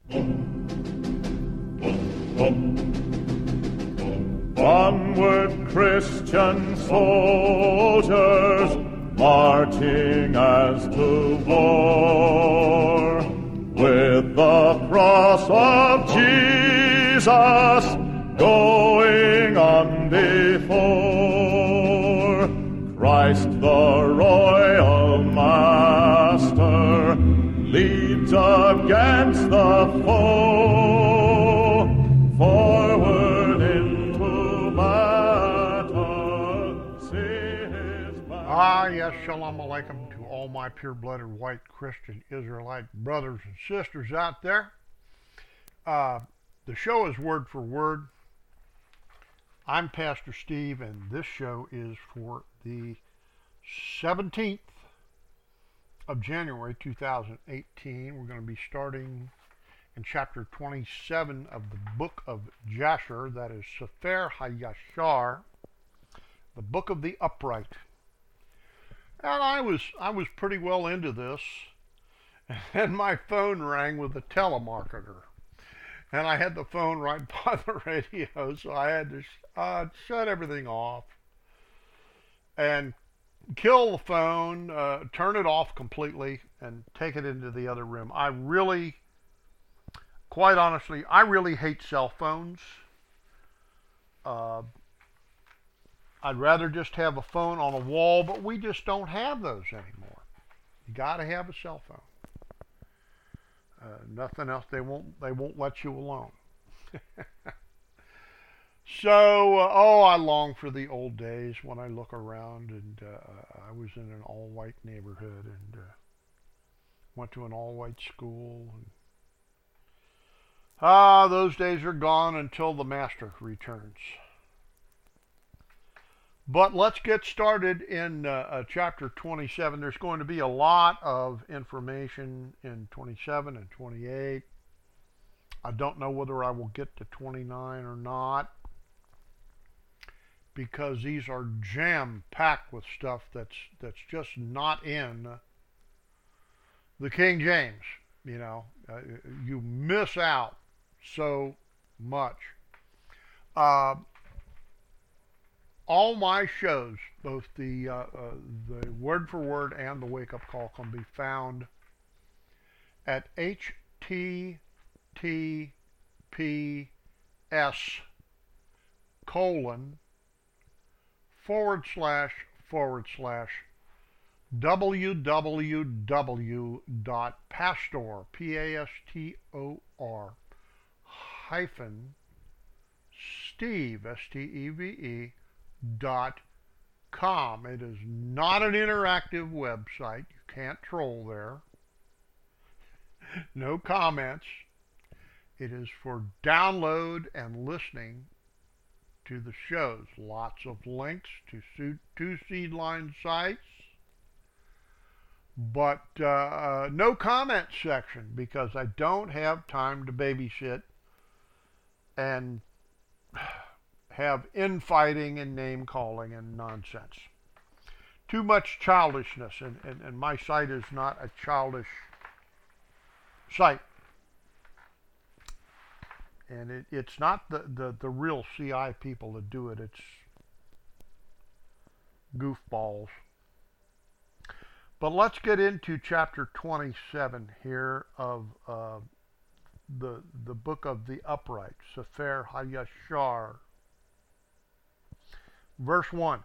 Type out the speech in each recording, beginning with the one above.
Onward, Christian soldiers, marching as to war, with the cross of Jesus going on before. Christ the royal master leads against the foe, forward into battle, see his battle. Yes, shalom alaikum to all my pure-blooded white Christian Israelite brothers and sisters out there. The show is word for word. I'm Pastor Steve, and this show is for the 17th of January 2018. We're going to be starting in chapter 27 of the book of Jasher, that is Sefer HaYashar, the book of the upright. And I was pretty well into this, and my phone rang with a telemarketer. And I had the phone right by the radio, so I had to shut everything off and kill the phone, turn it off completely, and take it into the other room. Quite honestly, I really hate cell phones. I'd rather just have a phone on a wall, but we just don't have those anymore. You got to have a cell phone. Nothing else. They won't let you alone. So, I long for the old days when I look around, and I was in an all-white neighborhood and went to an all-white school. And, those days are gone until the master returns. But let's get started in chapter 27. There's going to be a lot of information in 27 and 28. I don't know whether I will get to 29 or not, because these are jam-packed with stuff that's just not in the King James. You know, you miss out so much. All my shows, both the word for word and the wake up call, can be found at https://www.pastor, Pastor, hyphen Steve, STEVE.com. It is not an interactive website. You can't troll there. No comments. It is for download and listening to the shows. Lots of links to two Seedline sites, but no comment section, because I don't have time to babysit and have infighting and name calling and nonsense. Too much childishness, and my site is not a childish site. And it's not the real CI people that do it. It's goofballs. But let's get into chapter 27 here of the book of the upright, Sefer HaYashar. Verse 1.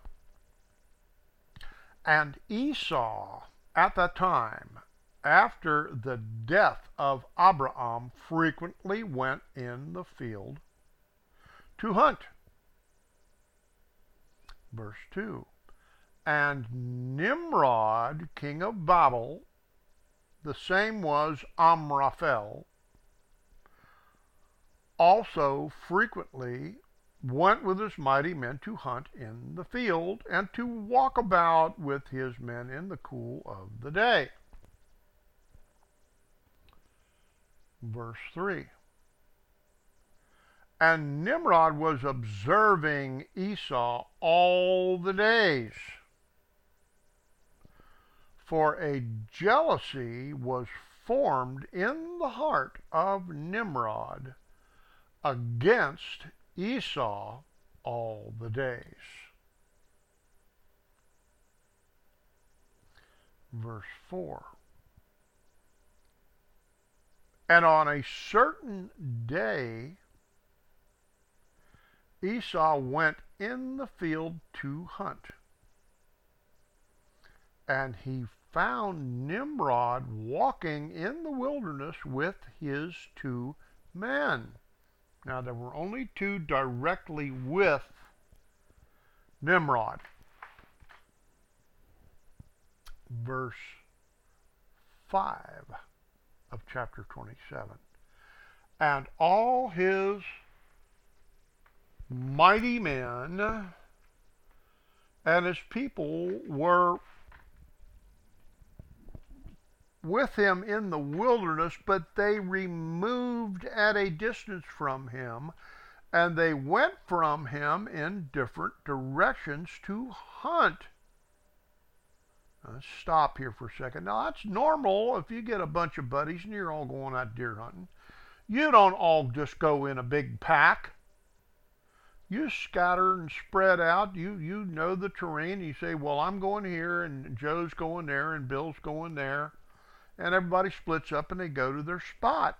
And Esau at that time, after the death of Abraham, frequently went in the field to hunt. Verse 2. And Nimrod, king of Babel, the same was Amraphel, also frequently went with his mighty men to hunt in the field, and to walk about with his men in the cool of the day. Verse 3. And Nimrod was observing Esau all the days, for a jealousy was formed in the heart of Nimrod against Esau all the days. Verse 4. And on a certain day, Esau went in the field to hunt. And he found Nimrod walking in the wilderness with his 2 men. Now, there were only 2 directly with Nimrod. Verse 5 of chapter 27. And all his mighty men and his people were with him in the wilderness, but they removed at a distance from him, and they went from him in different directions to hunt. Let's stop here for a second. Now, that's normal if you get a bunch of buddies and you're all going out deer hunting. You don't all just go in a big pack. You scatter and spread out. You know the terrain. You say, well, I'm going here, and Joe's going there, and Bill's going there. And everybody splits up and they go to their spot.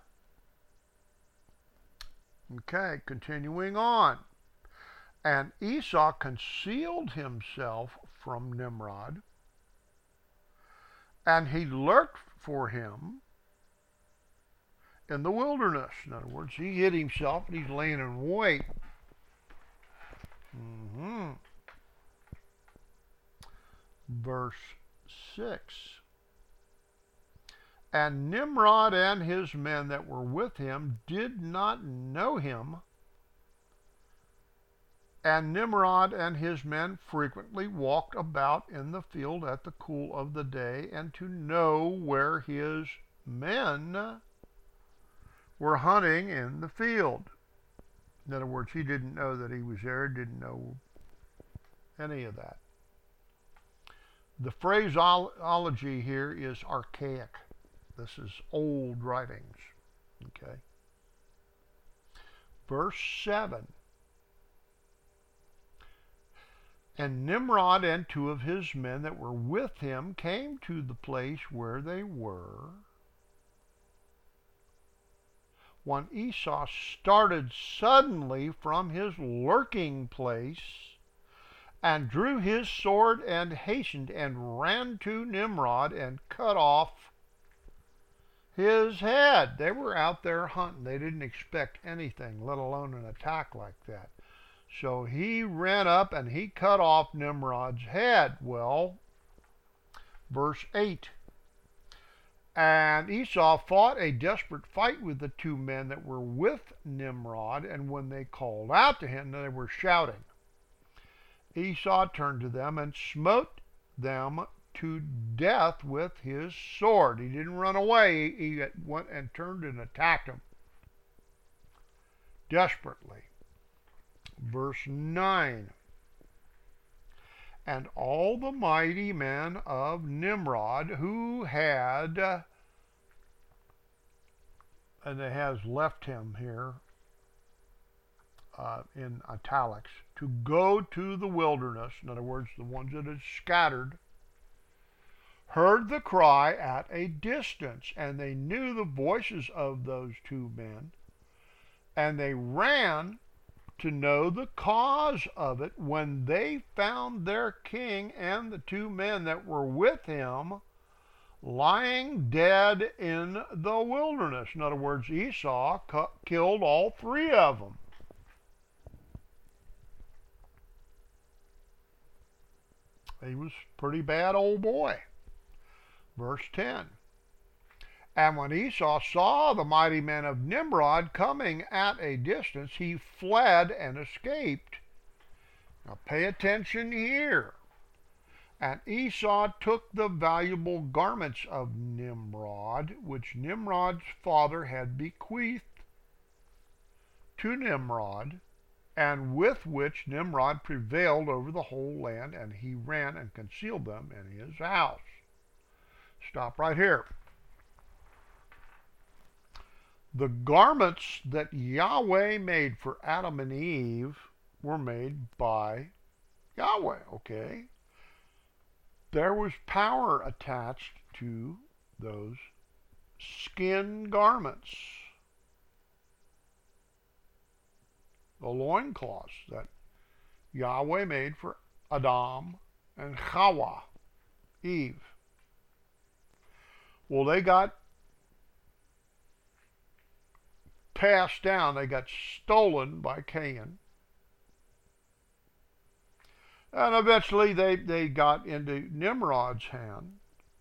Okay, continuing on. And Esau concealed himself from Nimrod, and he lurked for him in the wilderness. In other words, he hid himself and he's laying in wait. Verse 6. And Nimrod and his men that were with him did not know him. And Nimrod and his men frequently walked about in the field at the cool of the day, and to know where his men were hunting in the field. In other words, he didn't know that he was there, didn't know any of that. The phraseology here is archaic. This is old writings. Okay. Verse 7. And Nimrod and 2 of his men that were with him came to the place where they were, when Esau started suddenly from his lurking place, and drew his sword and hastened and ran to Nimrod and cut off his head. They were out there hunting. They didn't expect anything, let alone an attack like that. So he ran up and he cut off Nimrod's head. Well, verse 8. And Esau fought a desperate fight with the 2 men that were with Nimrod, and when they called out to him, they were shouting. Esau turned to them and smote them to death with his sword. He didn't run away. He went and turned and attacked them desperately. Verse 9. And all the mighty men of Nimrod who had, and it has left him here in italics, to go to the wilderness, in other words, the ones that had scattered, heard the cry at a distance, and they knew the voices of those 2 men, and they ran to know the cause of it when they found their king and the 2 men that were with him lying dead in the wilderness. In other words, Esau killed all 3 of them. He was a pretty bad old boy. Verse 10. And when Esau saw the mighty men of Nimrod coming at a distance, he fled and escaped. Now pay attention here. And Esau took the valuable garments of Nimrod, which Nimrod's father had bequeathed to Nimrod, and with which Nimrod prevailed over the whole land, and he ran and concealed them in his house. Stop right here. The garments that Yahweh made for Adam and Eve were made by Yahweh, okay? There was power attached to those skin garments. The loincloths that Yahweh made for Adam and Hawa, Eve. Well, they got passed down. They got stolen by Cain. And eventually they got into Nimrod's hand.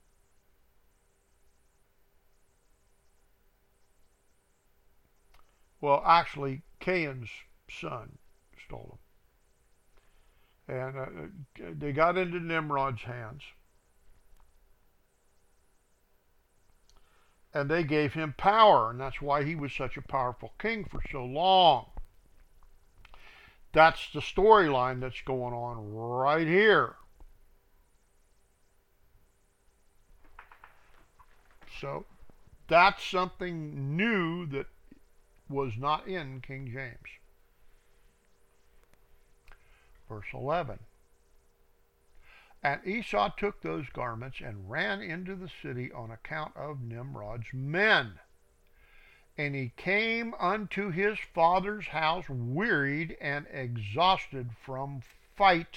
Well, actually, Cain's son stole them. And they got into Nimrod's hands. And they gave him power, and that's why he was such a powerful king for so long. That's the storyline that's going on right here. So that's something new that was not in King James. Verse 11. And Esau took those garments and ran into the city on account of Nimrod's men. And he came unto his father's house wearied and exhausted from fight.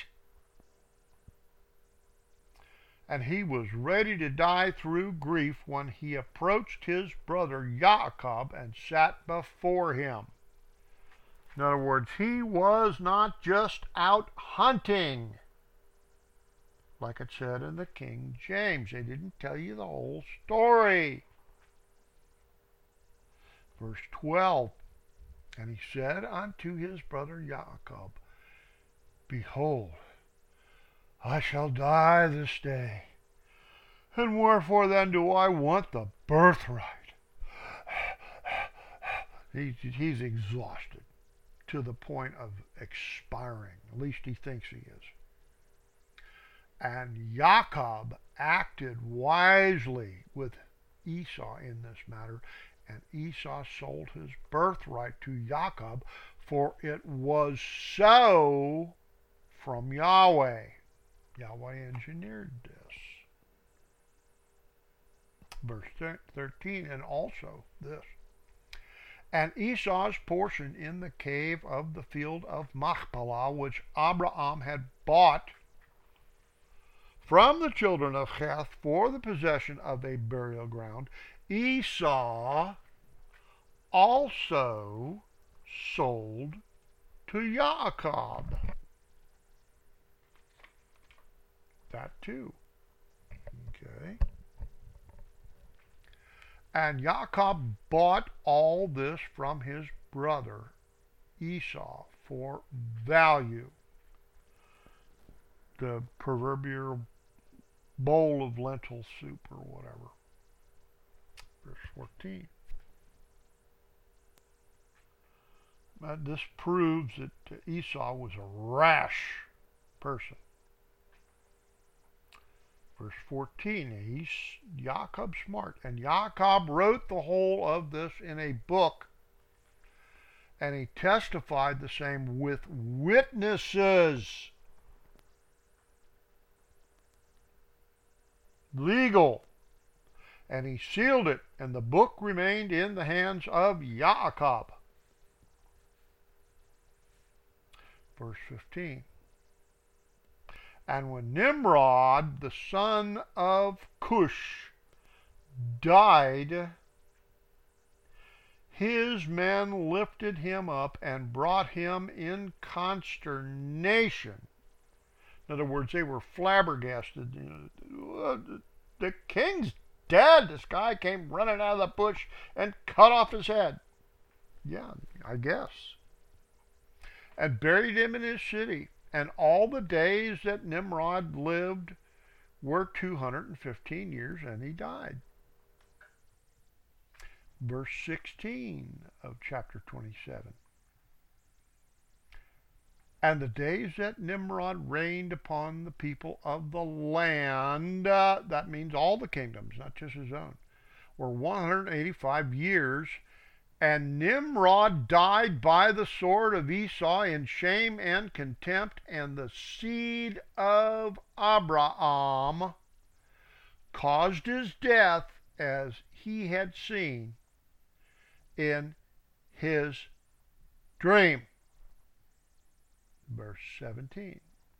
And he was ready to die through grief when he approached his brother Jacob and sat before him. In other words, he was not just out hunting, like it said in the King James. They didn't tell you the whole story. Verse 12, and he said unto his brother Jacob, Behold, I shall die this day, and wherefore then do I want the birthright? He's exhausted to the point of expiring. At least he thinks he is. And Jacob acted wisely with Esau in this matter, and Esau sold his birthright to Jacob, for it was so from Yahweh. Yahweh engineered this. Verse 13, and also this. And Esau's portion in the cave of the field of Machpelah, which Abraham had bought from the children of Heth for the possession of a burial ground, Esau also sold to Jacob. That too. Okay. And Jacob bought all this from his brother Esau for value. The proverbial bowl of lentil soup or whatever. Verse 14. But this proves that Esau was a rash person. Verse 14, Jacob's smart. And Jacob wrote the whole of this in a book, and he testified the same with witnesses. Legal. And he sealed it, and the book remained in the hands of Jacob. Verse 15. And when Nimrod, the son of Cush, died, his men lifted him up and brought him in consternation. In other words, they were flabbergasted. The king's dead. This guy came running out of the bush and cut off his head. Yeah, I guess. And buried him in his city. And all the days that Nimrod lived were 215 years, and he died. Verse 16 of chapter 27. And the days that Nimrod reigned upon the people of the land, that means all the kingdoms, not just his own, were 185 years, And Nimrod died by the sword of Esau in shame and contempt, and the seed of Abraham caused his death as he had seen in his dream. Verse 17.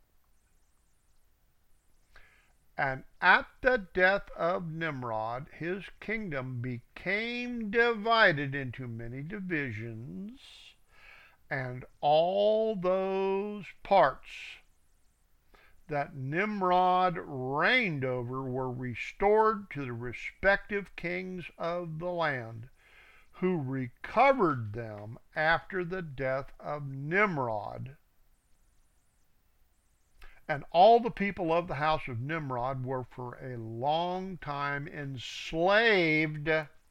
And at the death of Nimrod, his kingdom became divided into many divisions, and all those parts that Nimrod reigned over were restored to the respective kings of the land, who recovered them after the death of Nimrod. And all the people of the house of Nimrod were for a long time enslaved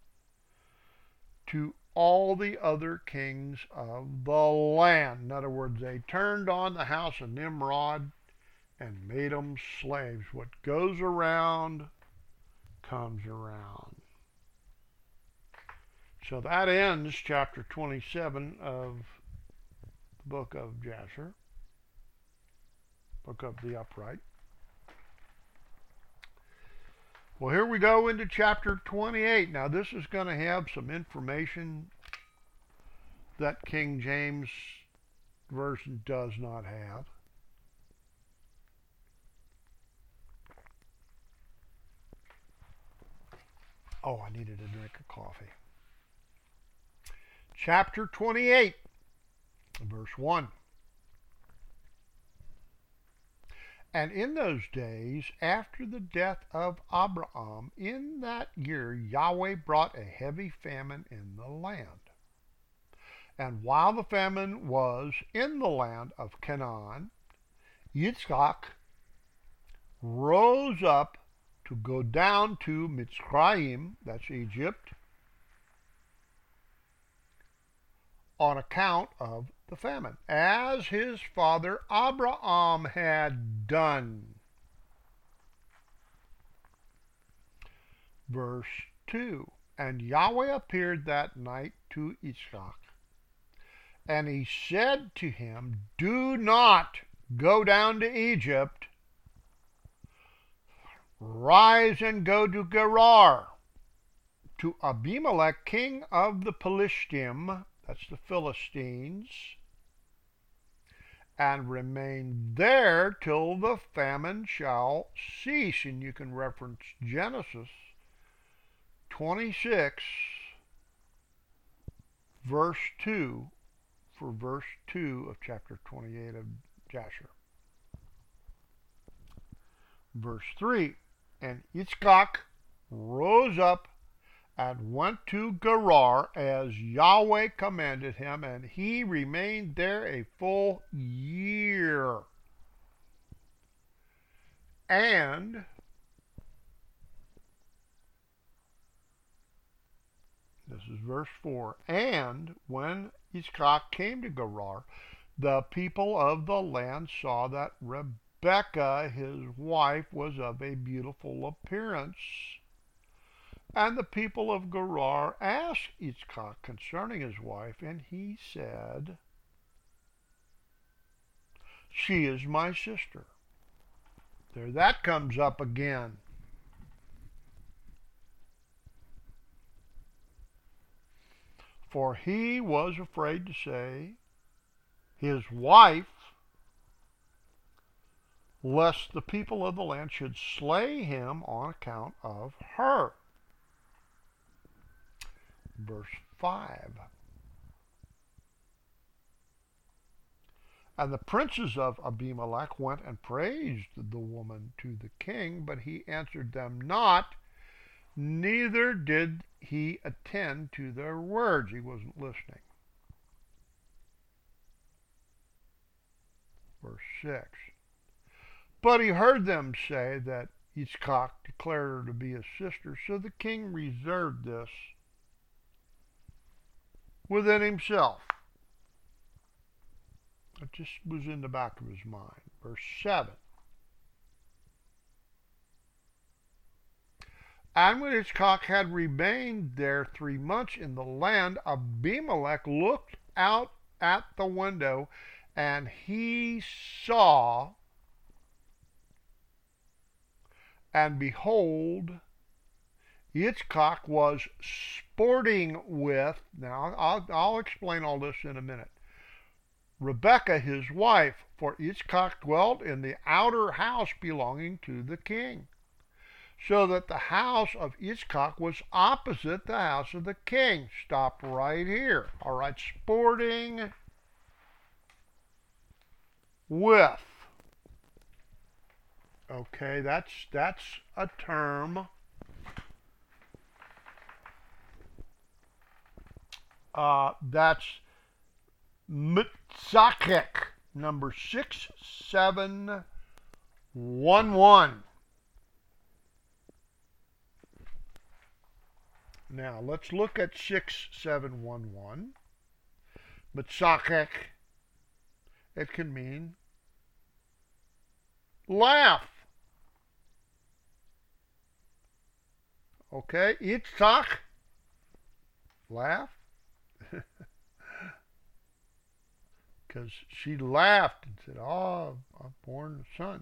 to all the other kings of the land. In other words, they turned on the house of Nimrod and made them slaves. What goes around comes around. So that ends chapter 27 of the book of Jasher. Book of the Upright. Well, here we go into chapter 28. Now, this is going to have some information that King James Version does not have. Oh, I needed a drink of coffee. Chapter 28, verse 1. And in those days, after the death of Abraham, in that year Yahweh brought a heavy famine in the land. And while the famine was in the land of Canaan, Yitzchak rose up to go down to Mitzrayim, that's Egypt, on account of the famine, as his father Abraham had done. Verse 2. And Yahweh appeared that night to Yitzchak, and he said to him, do not go down to Egypt. Rise and go to Gerar, to Abimelech, king of the Pelishtim, that's the Philistines, and remain there till the famine shall cease. And you can reference Genesis 26, verse 2, for verse 2 of chapter 28 of Jasher. Verse 3, and Yitzchak rose up and went to Gerar as Yahweh commanded him, and he remained there a full year. And this is verse 4, and when Yitzchak came to Gerar, the people of the land saw that Rebekah, his wife, was of a beautiful appearance. And the people of Gerar asked Yitzchak concerning his wife, and he said, she is my sister. There, that comes up again. For he was afraid to say, his wife, lest the people of the land should slay him on account of her. Verse 5. And the princes of Abimelech went and praised the woman to the king, but he answered them not, neither did he attend to their words. He wasn't listening. Verse 6. But he heard them say that Yitzchak declared her to be his sister, so the king reserved this within himself. It just was in the back of his mind. Verse 7. And when Yitzchak had remained there 3 months in the land, Abimelech looked out at the window, and he saw, and behold, Yitzchak was sporting with, now I'll explain all this in a minute, Rebekah his wife, for Yitzchak dwelt in the outer house belonging to the king, so that the house of Yitzchak was opposite the house of the king. Stop right here. All right, sporting with. Okay, that's a term. That's Mitzakek, number 6711. Now, let's look at 6711. Mitzakek, it can mean laugh. Okay, Yitzchak, laugh. Because she laughed and said, oh, I've born a son.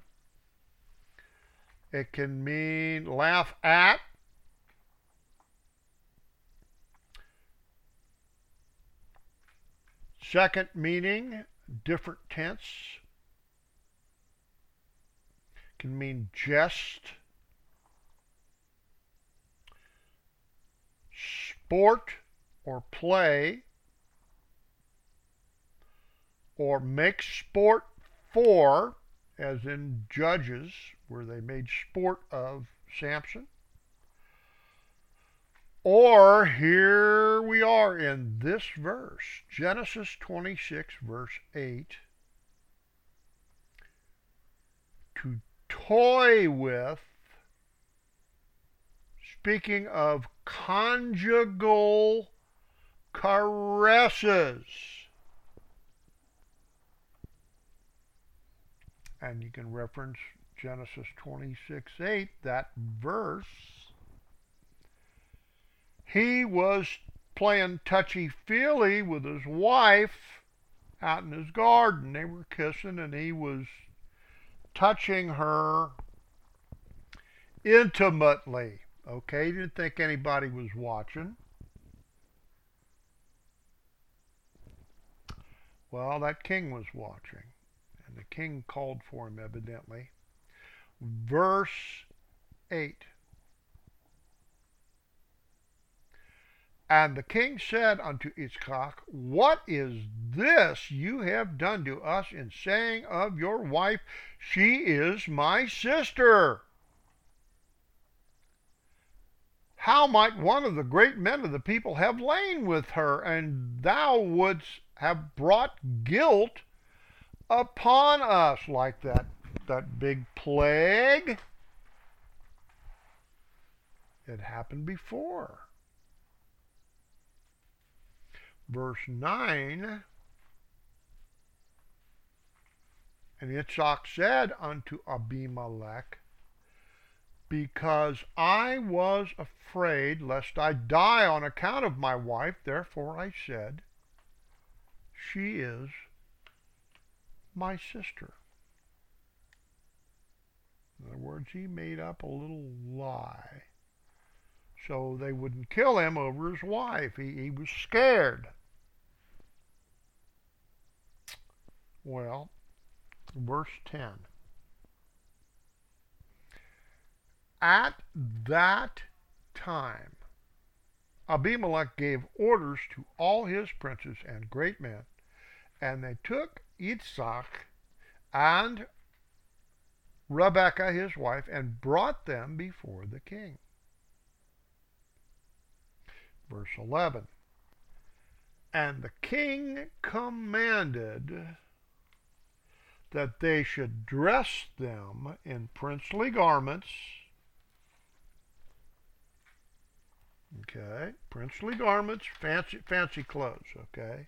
It can mean laugh at. Second meaning, different tense. Can mean jest, sport or play, or make sport for, as in Judges, where they made sport of Samson. Or here we are in this verse, Genesis 26, verse 8, to toy with, speaking of conjugal caresses. And you can reference Genesis 26:8, that verse. He was playing touchy-feely with his wife out in his garden. They were kissing, and he was touching her intimately. Okay, he didn't think anybody was watching. Well, that king was watching, and the king called for him, evidently. Verse 8. And the king said unto Yitzchak, what is this you have done to us in saying of your wife, she is my sister? How might one of the great men of the people have lain with her, and thou wouldst have brought guilt upon us, like that big plague? It happened before. Verse 9, and Yitzchak said unto Abimelech, because I was afraid lest I die on account of my wife, therefore I said, she is my sister. In other words, he made up a little lie so they wouldn't kill him over his wife. He was scared. Well, verse 10. At that time, Abimelech gave orders to all his princes and great men, and they took Yitzchak and Rebekah his wife and brought them before the king. Verse 11. And the king commanded that they should dress them in princely garments. Okay, princely garments, fancy clothes, okay?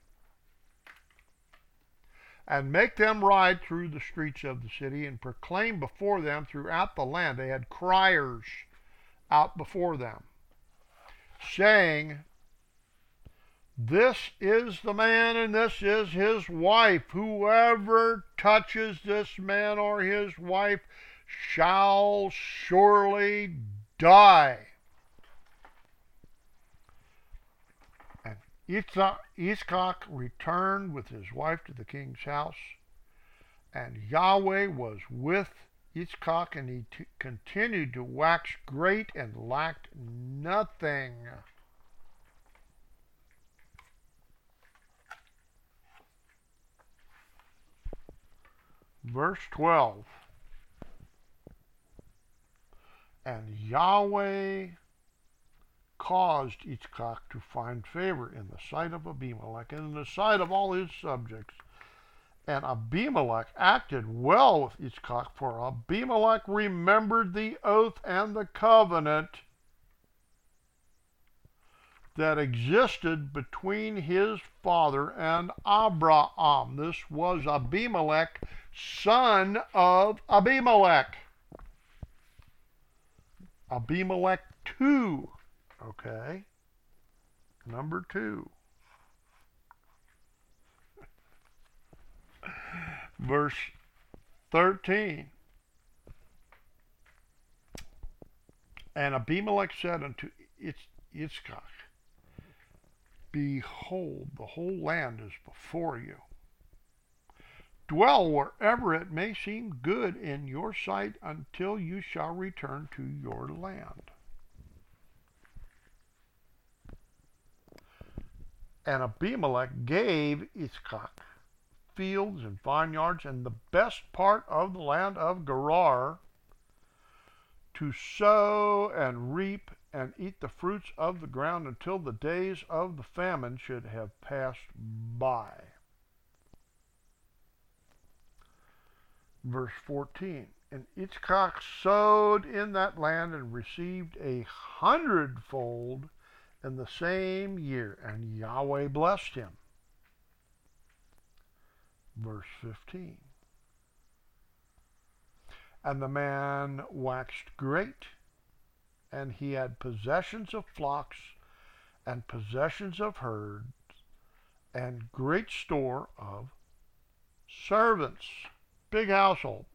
And make them ride through the streets of the city and proclaim before them throughout the land. They had criers out before them, saying, "This is the man and this is his wife. Whoever touches this man or his wife shall surely die." And Yitzchak returned with his wife to the king's house, and Yahweh was with Yitzchak, and he continued to wax great and lacked nothing. Verse 12. And Yahweh caused Yitzchak to find favor in the sight of Abimelech and in the sight of all his subjects. And Abimelech acted well with Yitzchak, for Abimelech remembered the oath and the covenant that existed between his father and Abraham. This was Abimelech, son of Abimelech. Abimelech 2. Okay. Number 2. Verse 13. And Abimelech said unto Yitzchak, "Behold, the whole land is before you. Dwell wherever it may seem good in your sight until you shall return to your land." And Abimelech gave Yitzchak fields and vineyards and the best part of the land of Gerar to sow and reap and eat the fruits of the ground until the days of the famine should have passed by. Verse 14. And Yitzchak sowed in that land and received 100-fold in the same year, and Yahweh blessed him. Verse 15. And the man waxed great, and he had possessions of flocks and possessions of herds and great store of servants. Big household.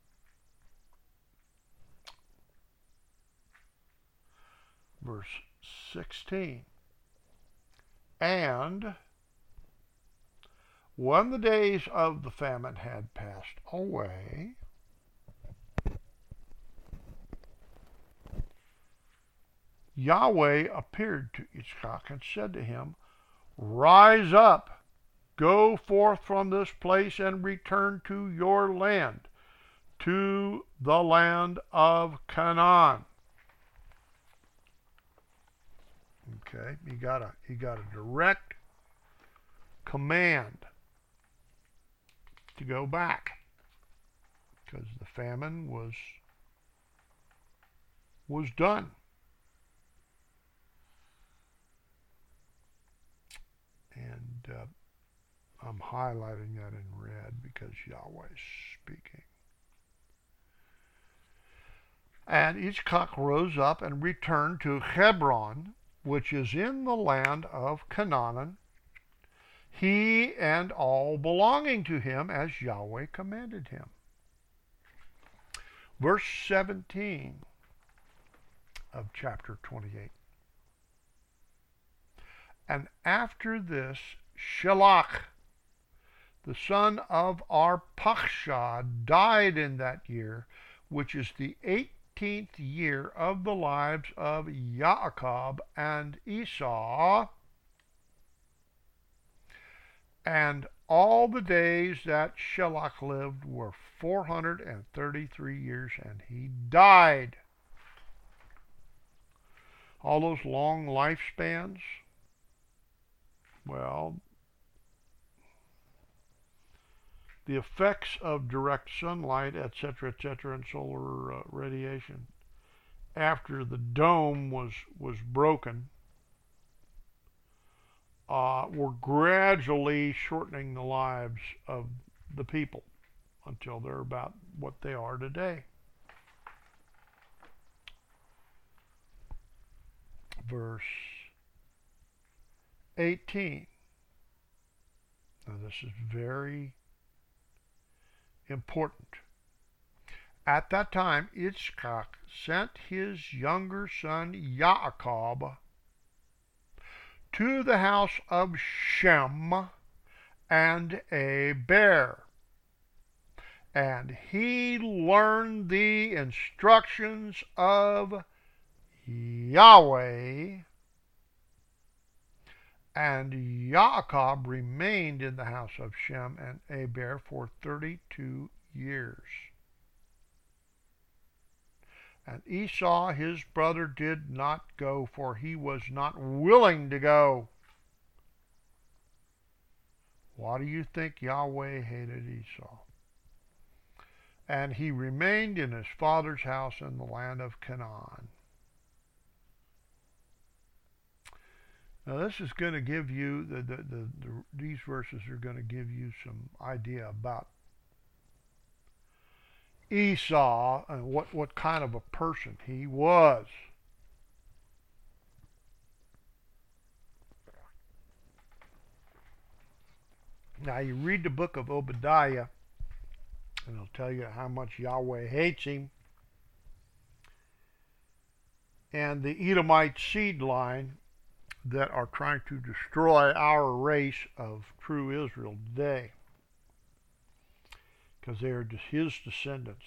Verse 16. And when the days of the famine had passed away, Yahweh appeared to Yitzchak and said to him, "Rise up, go forth from this place and return to your land, to the land of Canaan." Okay, he got a direct command to go back because the famine was done. And I'm highlighting that in red because Yahweh is speaking. And Yitzchak rose up and returned to Hebron, which is in the land of Canaan, he and all belonging to him, as Yahweh commanded him. Verse 17 of chapter 28. And after this, Shelach, the son of Arpachshad, died in that year, which is the 18th year of the lives of Yaakov and Esau. And all the days that Shelach lived were 433 years, and he died. All those long lifespans, well, the effects of direct sunlight, etc., and solar radiation after the dome was broken were gradually shortening the lives of the people until they're about what they are today. verse 18. Now this is very important. At that time, Yitzchak sent his younger son Yaakov to the house of Shem and Eber, and he learned the instructions of Yahweh, and Yaakov remained in the house of Shem and Eber for 32 years. And Esau his brother did not go, for he was not willing to go. Why do you think Yahweh hated Esau? And he remained in his father's house in the land of Canaan. Now this is going to give you, these verses are going to give you some idea about Esau and what kind of a person he was. Now you read the book of Obadiah, and it'll tell you how much Yahweh hates him. And the Edomite seed line that are trying to destroy our race of true Israel today, because they are just his descendants.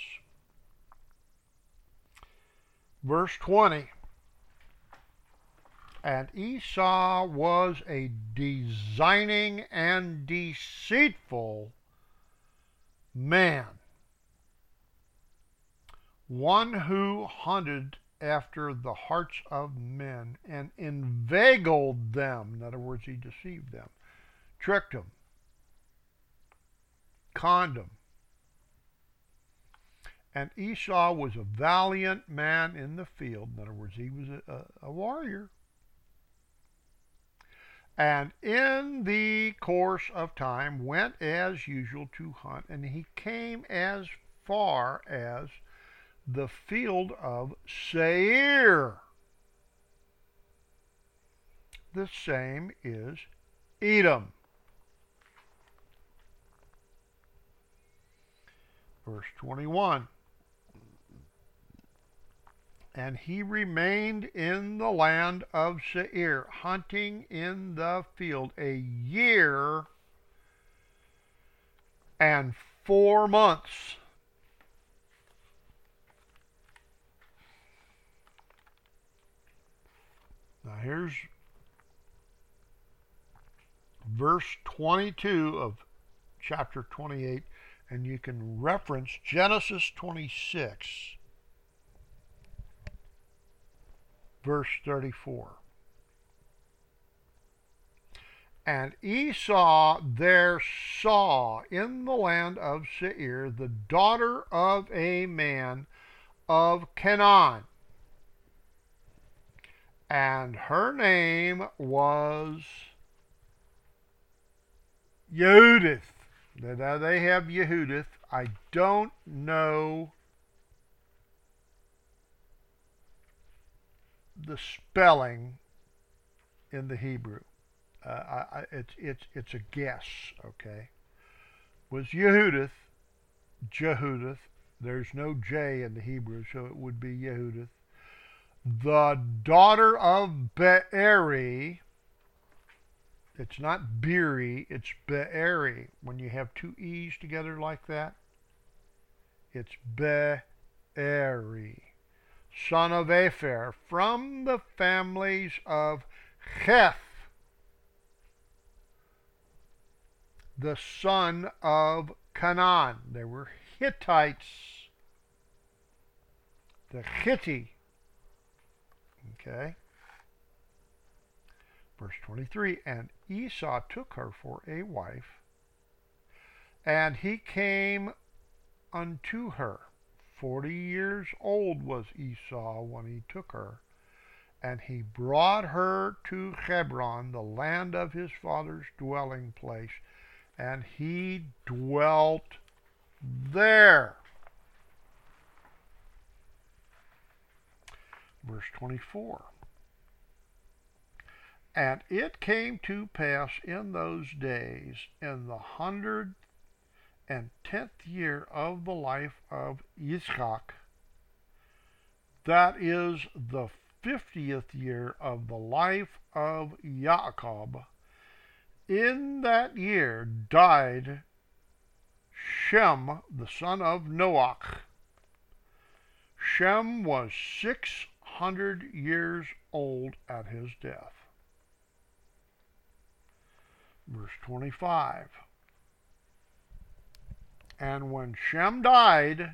Verse 20, and Esau was a designing and deceitful man, one who hunted after the hearts of men and inveigled them. In other words, he deceived them, tricked them, conned them. And Esau was a valiant man in the field. In other words, he was a warrior. And in the course of time went as usual to hunt, and he came as far as the field of Seir. The same is Edom. Verse 21. And he remained in the land of Seir, hunting in the field 1 year and 4 months. Now here's verse 22 of chapter 28, and you can reference Genesis 26. Verse 34. And Esau there saw in the land of Seir the daughter of a man of Canaan, and her name was Yehudith. Now they have Yehudith. I don't know the spelling in the Hebrew. It's a guess, okay? Was Yehudith, Jehudith. There's no J in the Hebrew, so it would be Yehudith. The daughter of Be'eri. It's not Beeri, it's Be'eri. When you have two E's together like that, it's Be'eri. Son of Epher, from the families of Heth, the son of Canaan. They were Hittites, the Hitti. Okay. Verse 23, and Esau took her for a wife, and he came unto her. 40 years old was Esau when he took her, and he brought her to Hebron, the land of his father's dwelling place, and he dwelt there. Verse 24. And it came to pass in those days, in the 110th year of the life of Yitzchak, that is the 50th year of the life of Yaakov, in that year died Shem, the son of Noach. Shem was 600 years old at his death. Verse 25. And when Shem died,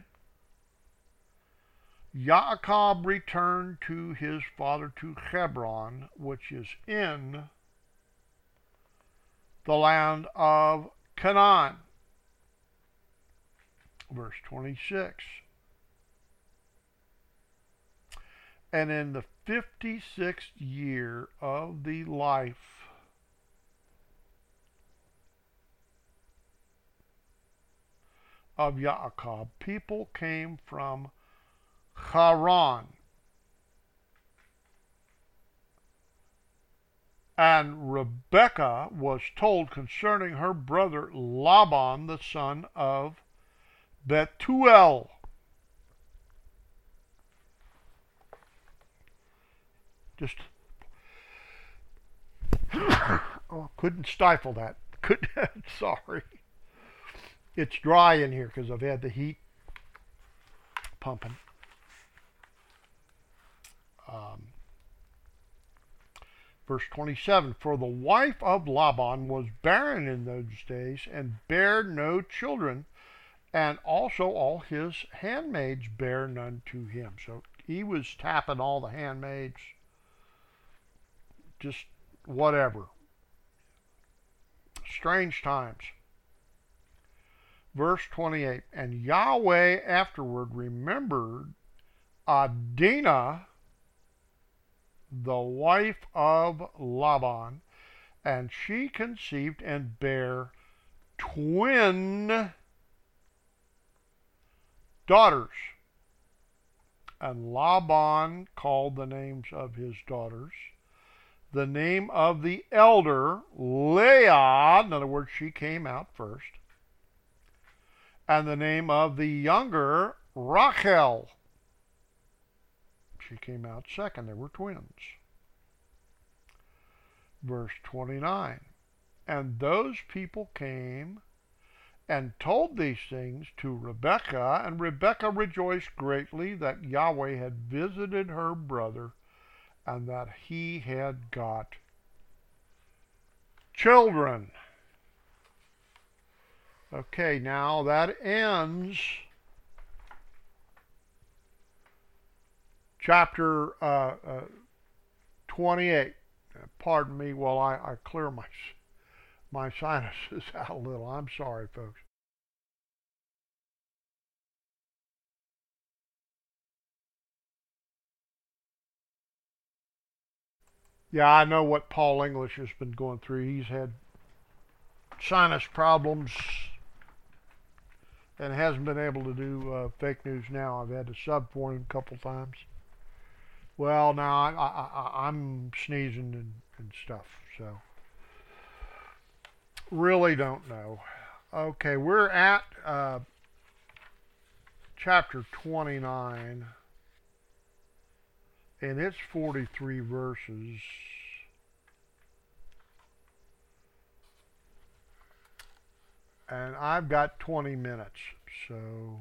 Yaakov returned to his father to Hebron, which is in the land of Canaan. Verse 26. And in the 56th year of the life of Yaakov, people came from Haran. And Rebekah was told concerning her brother Laban, the son of Bethuel. Just couldn't stifle that. Sorry. It's dry in here because I've had the heat pumping. Verse 27, for the wife of Laban was barren in those days and bare no children, and also all his handmaids bare none to him. So he was tapping all the handmaids, just whatever. Strange times. Verse 28, and Yahweh afterward remembered Adinah, the wife of Laban, and she conceived and bare twin daughters. And Laban called the names of his daughters. The name of the elder, Leah, in other words, she came out first. And the name of the younger, Rachel. She came out second. They were twins. Verse 29. And those people came and told these things to Rebekah, and Rebekah rejoiced greatly that Yahweh had visited her brother and that he had got children. Okay, now that ends chapter 28. Pardon me while I clear my sinuses out a little. I'm sorry, folks. Yeah, I know what Paul English has been going through. He's had sinus problems and hasn't been able to do fake news now. I've had to sub for him a couple times. Well, now I'm sneezing and stuff, so really don't know. Okay, we're at chapter 29, and it's 43 verses. And I've got 20 minutes, so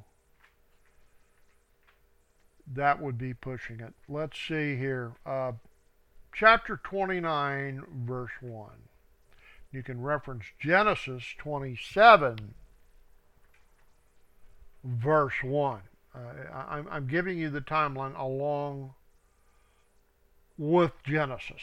that would be pushing it. Let's see here. Chapter 29, verse 1. You can reference Genesis 27, verse 1. I'm giving you the timeline along with Genesis.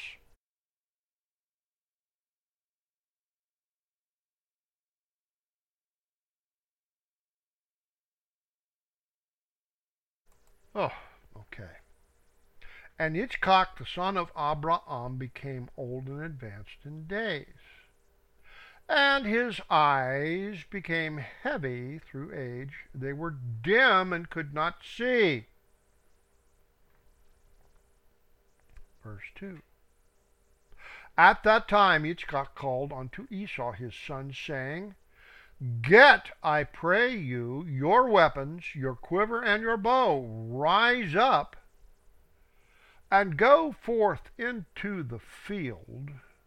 Oh, okay. And Yitzchak, the son of Abraham, became old and advanced in days. And his eyes became heavy through age. They were dim and could not see. Verse 2. At that time Yitzchak called unto Esau his son, saying, Get, I pray you, your weapons, your quiver and your bow. Rise up and go forth into the field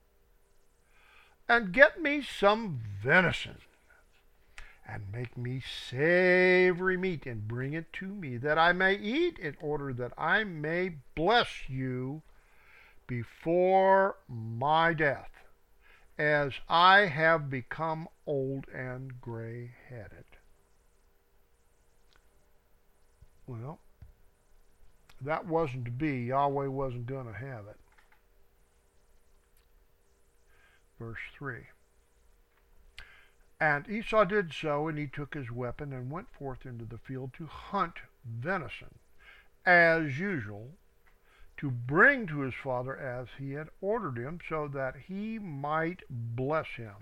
and get me some venison and make me savory meat and bring it to me that I may eat, in order that I may bless you before my death, as I have become old and gray-headed. Well, that wasn't to be. Yahweh wasn't going to have it. Verse 3. And Esau did so, and he took his weapon and went forth into the field to hunt venison, as usual, to bring to his father as he had ordered him, so that he might bless him.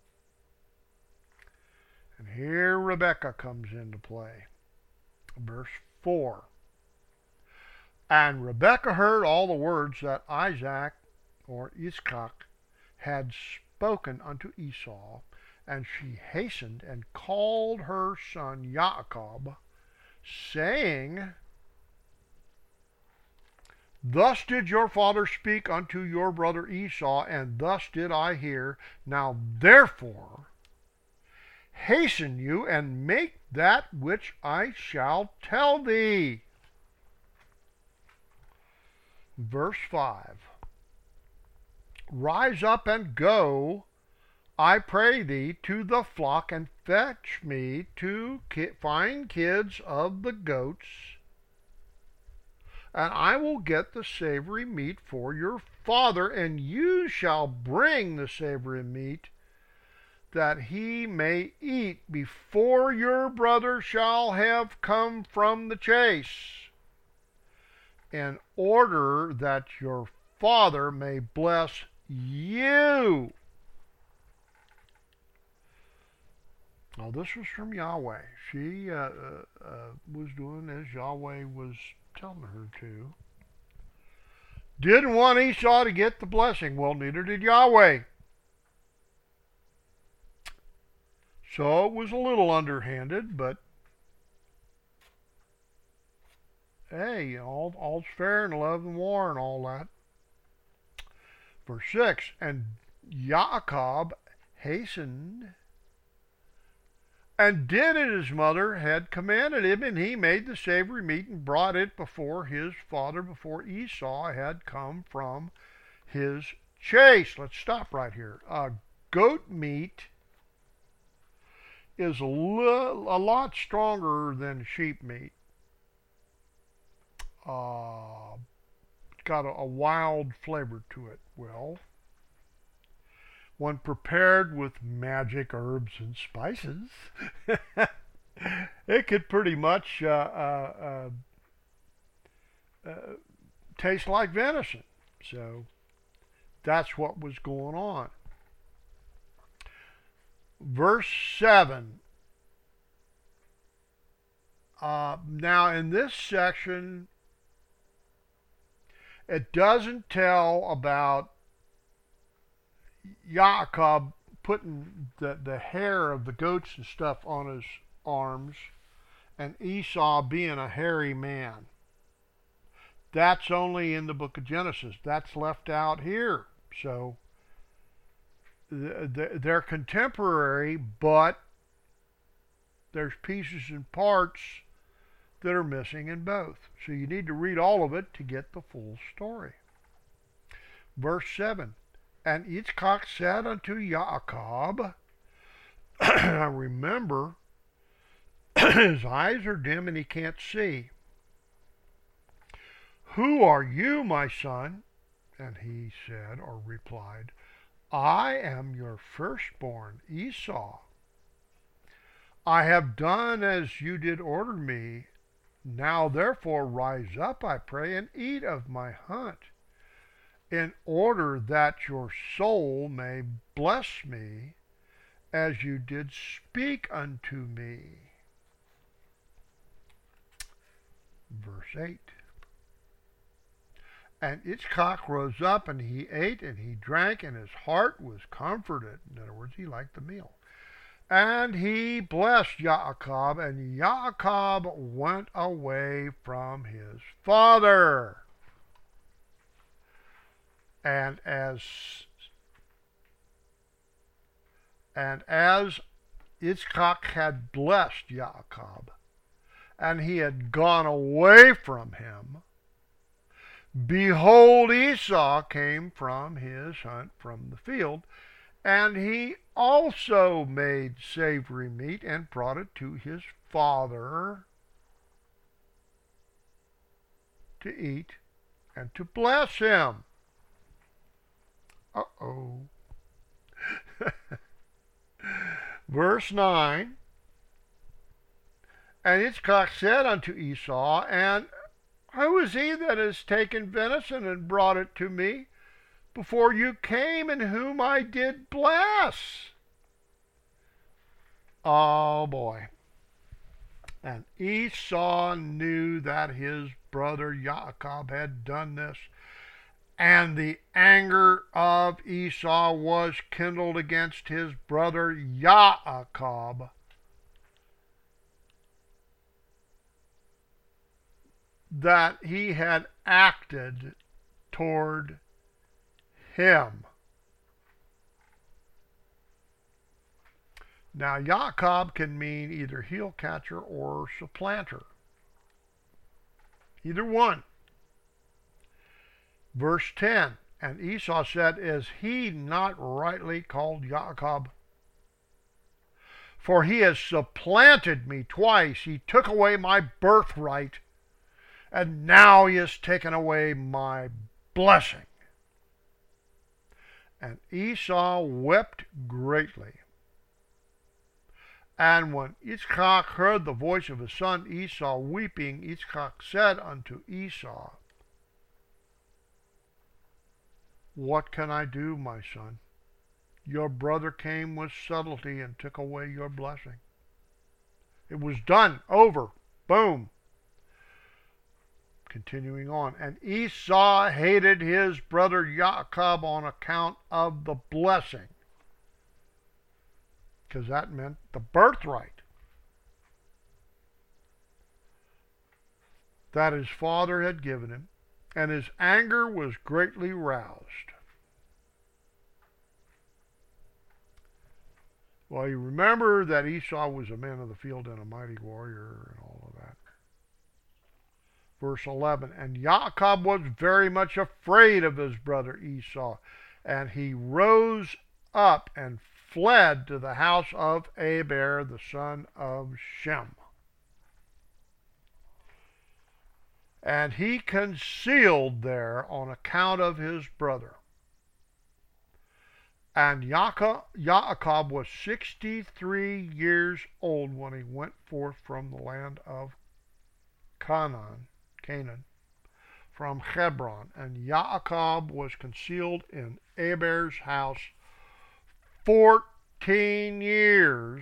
And here Rebekah comes into play. Verse 4. And Rebekah heard all the words that Isaac, or Yitzchak, had spoken unto Esau, and she hastened and called her son Jacob, saying, Thus did your father speak unto your brother Esau, and thus did I hear. Now therefore hasten you, and make that which I shall tell thee. Verse 5. Rise up and go, I pray thee, to the flock, and fetch me 2 fine kids of the goats, and I will get the savory meat for your father, and you shall bring the savory meat, that he may eat before your brother shall have come from the chase, in order that your father may bless you. Now this was from Yahweh. She was doing as Yahweh was telling her to. Didn't want Esau to get the blessing. Well, neither did Yahweh. So it was a little underhanded, but hey, all's fair in love and war and all that. Verse 6, and Jacob hastened and did as his mother had commanded him, and he made the savory meat and brought it before his father, before Esau had come from his chase. Let's stop right here. Goat meat is a lot stronger than sheep meat. It's got a wild flavor to it. Well, when prepared with magic herbs and spices, it could pretty much taste like venison. So that's what was going on. Verse 7. Now in this section, it doesn't tell about Jacob putting the hair of the goats and stuff on his arms, and Esau being a hairy man. That's only in the book of Genesis. That's left out here. So they're contemporary, but there's pieces and parts that are missing in both. So you need to read all of it to get the full story. Verse 7. And Yitzchak said unto Jacob, remember, his eyes are dim and he can't see. Who are you, my son? And he said, or replied, I am your firstborn, Esau. I have done as you did order me. Now therefore rise up, I pray, and eat of my hunt, in order that your soul may bless me, as you did speak unto me. Verse 8. And Yitzchak rose up and he ate and he drank and his heart was comforted. In other words, he liked the meal. And he blessed Yaakov, and Yaakov went away from his father. And as Yitzchak had blessed Yaakov, and he had gone away from him, behold, Esau came from his hunt from the field, and he also made savory meat and brought it to his father to eat and to bless him. Uh-oh. Verse 9, and Yitzchak said unto Esau, and who is he that has taken venison and brought it to me before you came, and whom I did bless? Oh boy. And Esau knew that his brother Yaakov had done this, and the anger of Esau was kindled against his brother Yaakov, that he had acted toward him. Now, Yaakov can mean either heel catcher or supplanter. Either one. Verse 10, and Esau said, is he not rightly called Yaakov? For he has supplanted me twice. He took away my birthright, and now he has taken away my blessing. And Esau wept greatly. And when Yitzchak heard the voice of his son Esau weeping, Yitzchak said unto Esau, what can I do, my son? Your brother came with subtlety and took away your blessing. It was done, over, boom. Continuing on, and Esau hated his brother Yaakov on account of the blessing, because that meant the birthright that his father had given him, and his anger was greatly roused. Well, you remember that Esau was a man of the field and a mighty warrior and all of that. Verse 11, and Yaakov was very much afraid of his brother Esau, and he rose up and fled to the house of Aber, the son of Shem. And he concealed there on account of his brother. And Yaakov was 63 years old when he went forth from the land of Canaan, from Hebron. And Yaakov was concealed in Aber's house 14 years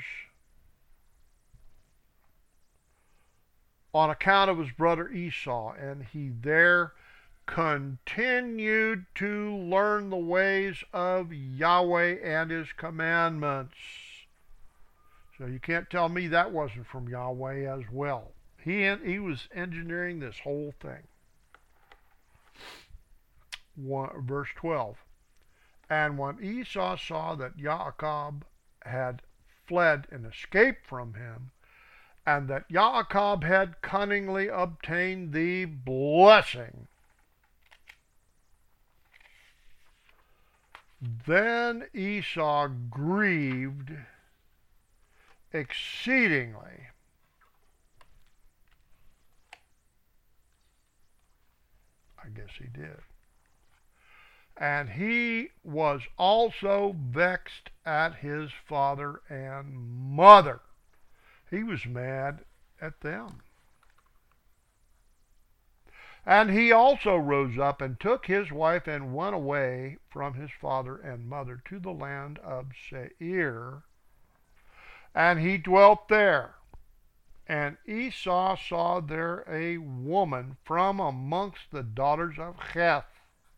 on account of his brother Esau, and he there continued to learn the ways of Yahweh and his commandments. So you can't tell me that wasn't from Yahweh as well. He was engineering this whole thing. Verse 12. And when Esau saw that Yaakov had fled and escaped from him, and that Yaakov had cunningly obtained the blessing, then Esau grieved exceedingly. I guess he did. And he was also vexed at his father and mother. He was mad at them. And he also rose up and took his wife and went away from his father and mother to the land of Seir. And he dwelt there. And Esau saw there a woman from amongst the daughters of Heth,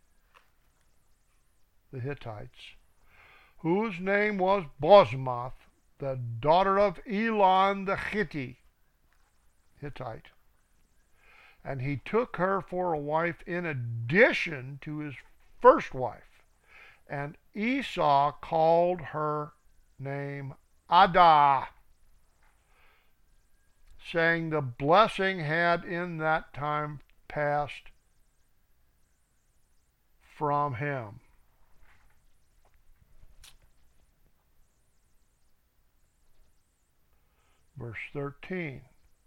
the Hittites, whose name was Bosmath, the daughter of Elon the Hittite. And he took her for a wife in addition to his first wife. And Esau called her name Adah, saying the blessing had in that time passed from him. Verse 13.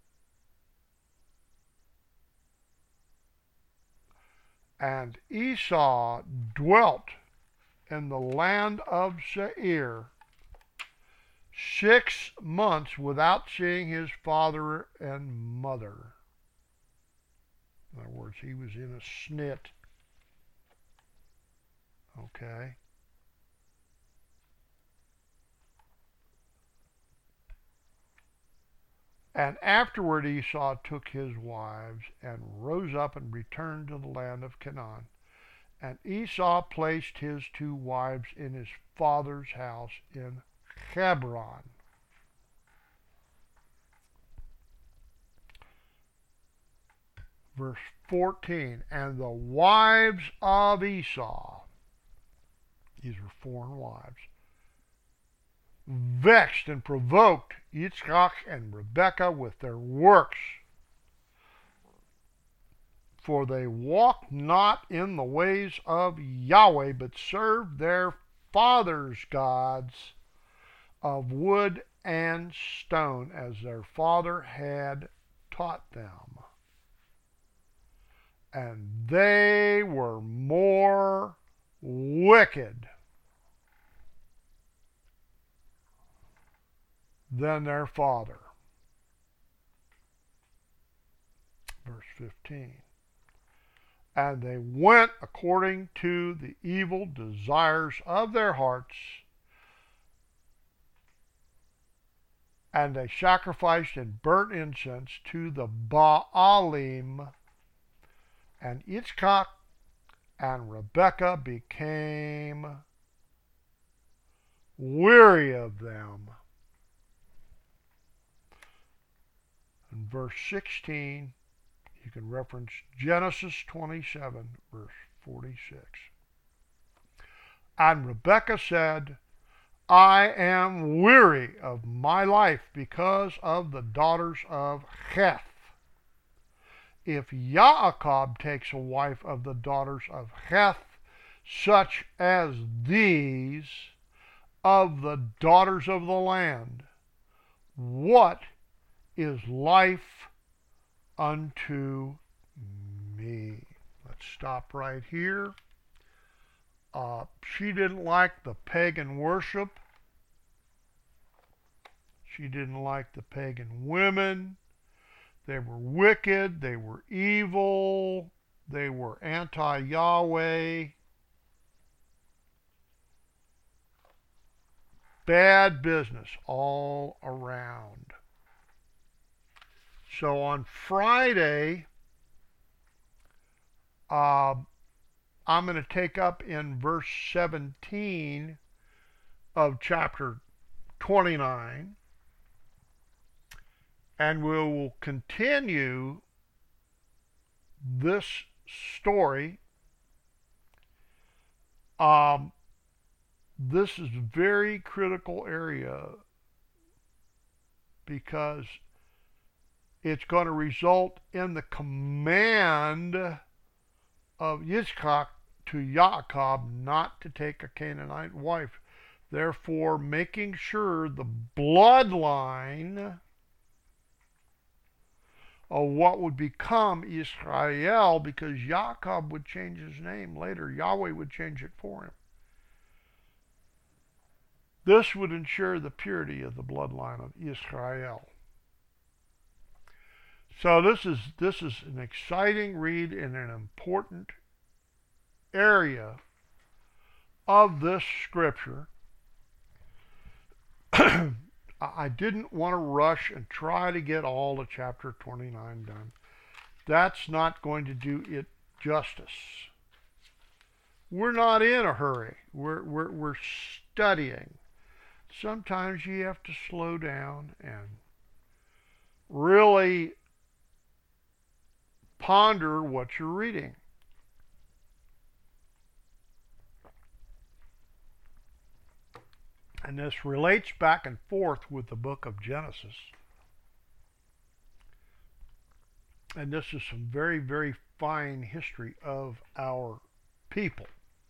And Esau dwelt in the land of Seir 6 months without seeing his father and mother. In other words, he was in a snit. Okay. And afterward Esau took his wives and rose up and returned to the land of Canaan. And Esau placed his 2 wives in his father's house in Hebron. Verse 14, and the wives of Esau, these were foreign wives, vexed and provoked Yitzchak and Rebekah with their works. For they walked not in the ways of Yahweh, but served their fathers' gods of wood and stone, as their father had taught them. And they were more wicked than their father. Verse 15. And they went according to the evil desires of their hearts, and they sacrificed and burnt incense to the Baalim, and Yitzchak and Rebekah became weary of them. In verse 16, you can reference Genesis 27, verse 46. And Rebekah said, I am weary of my life because of the daughters of Heth. If Yaakov takes a wife of the daughters of Heth, such as these, of the daughters of the land, what is life unto me? Let's stop right here. She didn't like the pagan worship. She didn't like the pagan women. They were wicked. They were evil. They were anti-Yahweh. Bad business all around. So on Friday, I'm going to take up in verse 17 of chapter 29, and we will continue this story. This is a very critical area because it's going to result in the command of Yitzchak to Yaakov not to take a Canaanite wife, therefore making sure the bloodline of what would become Israel, because Yaakov would change his name later. Yahweh would change it for him. This would ensure the purity of the bloodline of Israel. So this is an exciting read in an important area of this scripture. I didn't want to rush and try to get all of chapter 29 done. That's not going to do it justice. We're not in a hurry. We're studying. Sometimes you have to slow down and really ponder what you're reading. And this relates back and forth with the book of Genesis. And this is some very, very fine history of our people.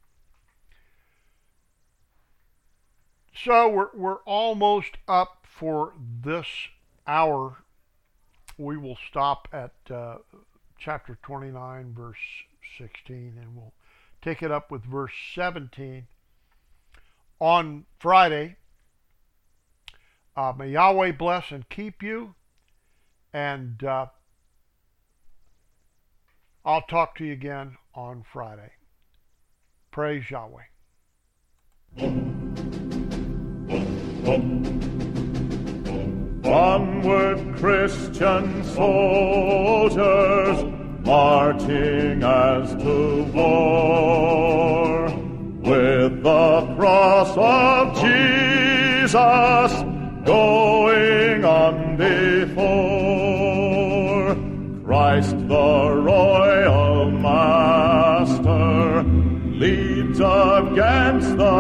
So we're almost up for this hour. We will stop at chapter 29, verse 16, and we'll take it up with verse 17 on Friday. May Yahweh bless and keep you, and I'll talk to you again on Friday. Praise Yahweh. Onward, Christian soldiers, marching as to war, with the cross of Jesus going on before. Christ the royal master leads against the